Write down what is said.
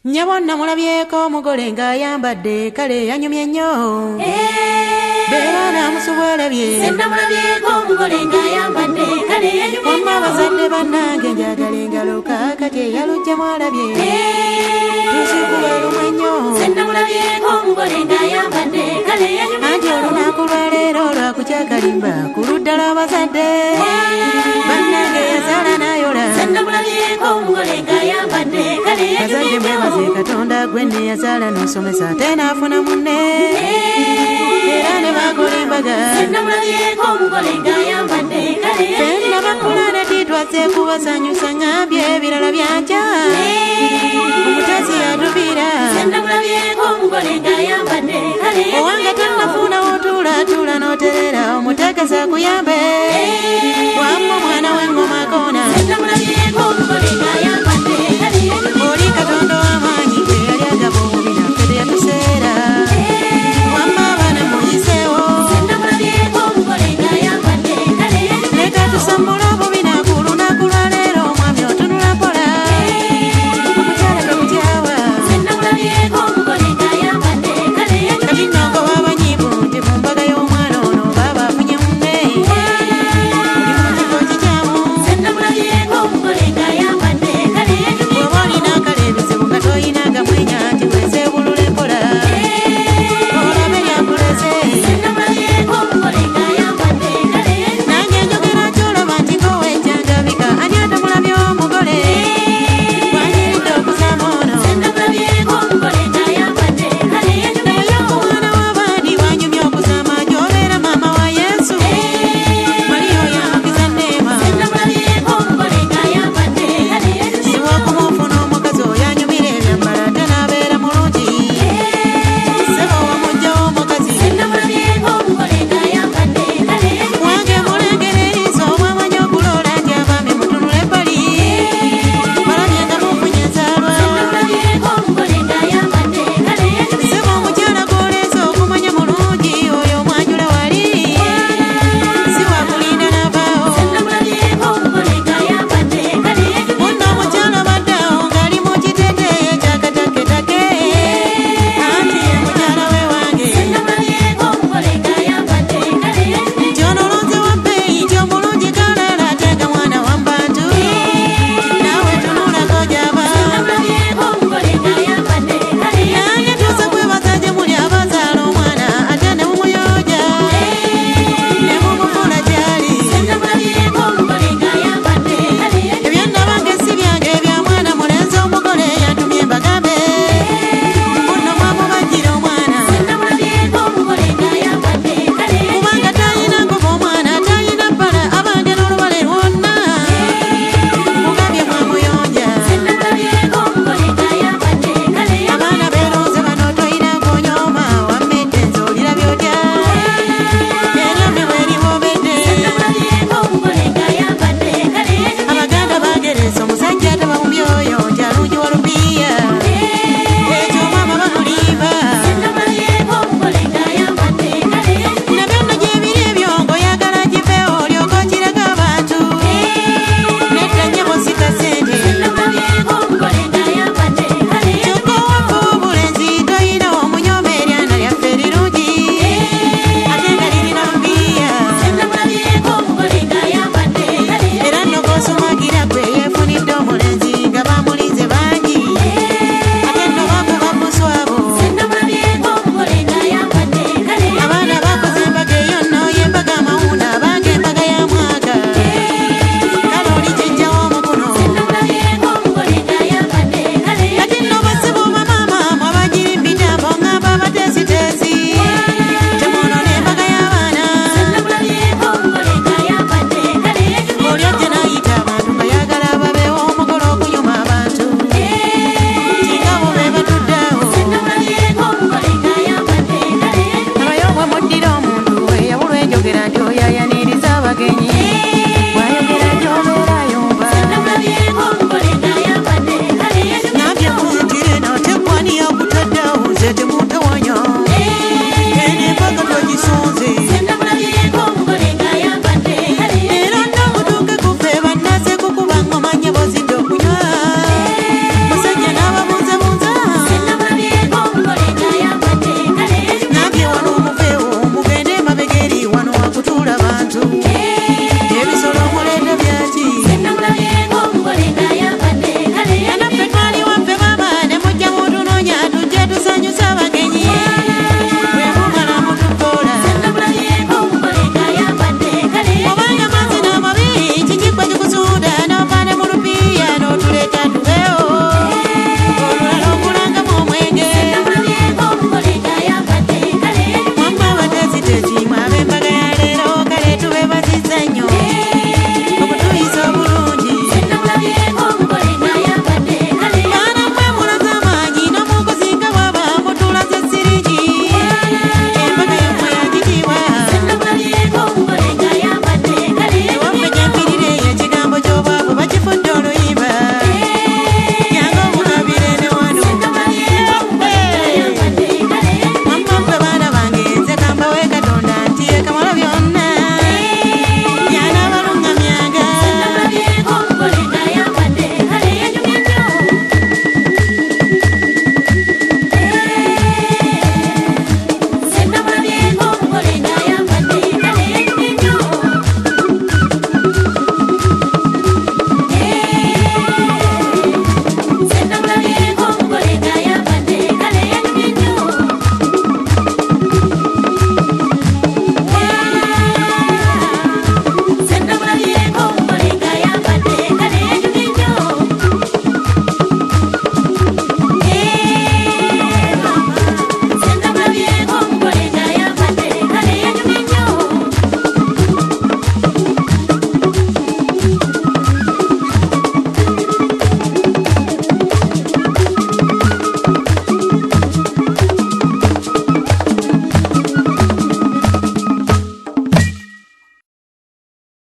Nyabonna mulabyeko omugole ng'ayambadde kale yanyumye nnyo. Beera namusobwalabye. Senna mulabyeko omugole ng'ayambadde kale yanyumye nnyo. Wamma abazadde bannange njagala engalo kaakati eyalujja mwalabye. Tuzikuba lumwe nnyo. Senna mulabyeko omugole ng'ayambadde kale yanyumye nnyo. Anti olunaku lwaleero lwakukyakalimba ku ludda lw'abazadde. Bannange yazaala n'ayola. Senna mulabyeko omugole ng'ayambadde kale yanyumye Bazadde mwebaze Katonda gwe ne yazaala n'osomesa ate n'afuna munne. Era ne bakola embaga. Senna mulabyeko omugole ng'ayambadde kale yanyumye nnyo. Fenna bakula ne titwazze kubasanyusa ngambye ebirala byankya. Omutezi yatubira. Senna mulabyeko omugole ng'ayambadde kale yanyumye nnyo. Owange tannafuna wotuulaatuula n'oterera omutegesa kuyambe. Wamma omwana w'engoma koona. Senna mulabyeko omugole ng'ayambadde